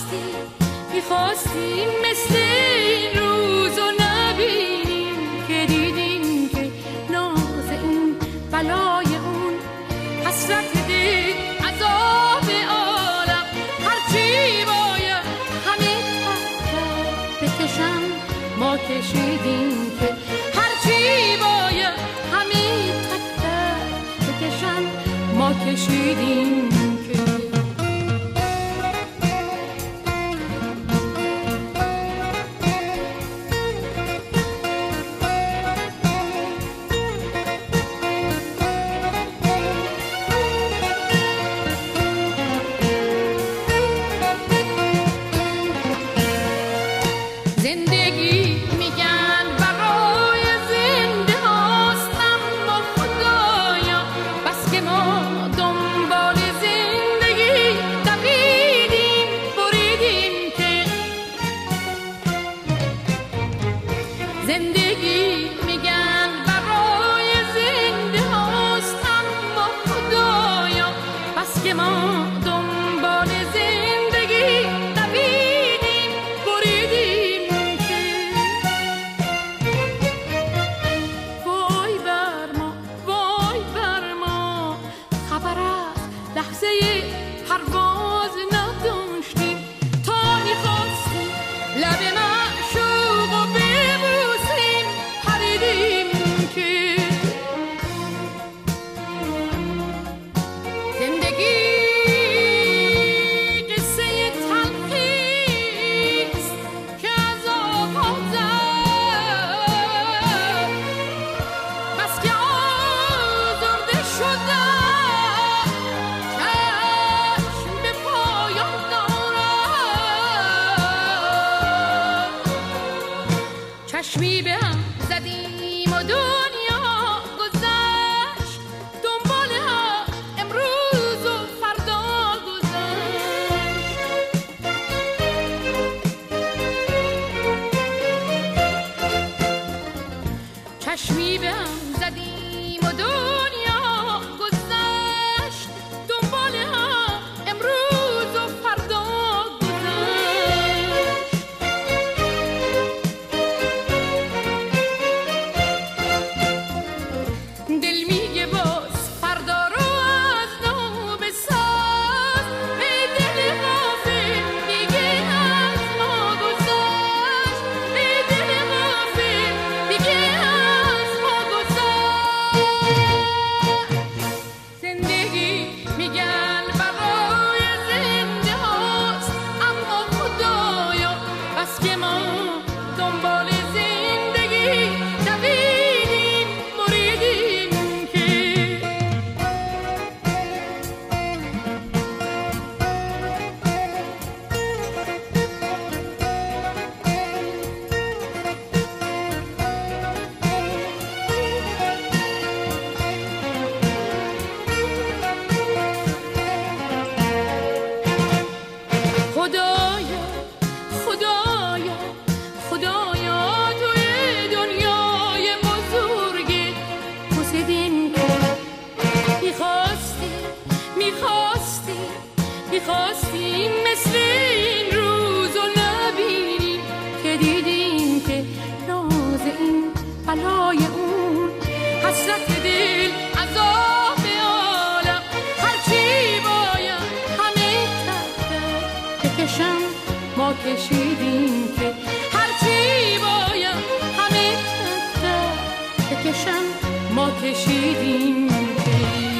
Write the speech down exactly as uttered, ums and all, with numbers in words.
میخواستی میخواستی مثل این روزو نبینیم که دیدیم که ناز این بلای اون حسرت دل عذاب عالم هرچی باید همه تک بکشم ما کشیدیم که هرچی باید همه تک تک بکشم ما کشیدیم که زندگی میگن برای زنده هاست اما خدایا بس که ما دنبال زندگی دویدیم بریدیم که زندگی میگن برای زنده هاست اما خدایا بس که ما دنبال زندگی دویدیم بریدیم لحظه پرواز نداشتیم تا میخواستیم لب معشوق و ببوسیم پریدیم که زندگی قصه تلخیست که از آغاز بس که آزرده شدم چشمی به هم زدیم و دنیا گذشت دنبال هم امروز و فردا گذشت چشمی به هم زدیم و دنیا گذشت دنبال هم امروز و فردا خدایا خدایا خدایا توی دنیای بزرگ پوسیدیم که میخواستی میخواستی میخواستی مثل این روزو نبینیم که دیدیم که ناز این بلای اون حسرت دل عذاب عالم هرچی باید همه تک بکشم ما کشیدیم که هرچی باید همه تک تک بکشم ما کشیدیم که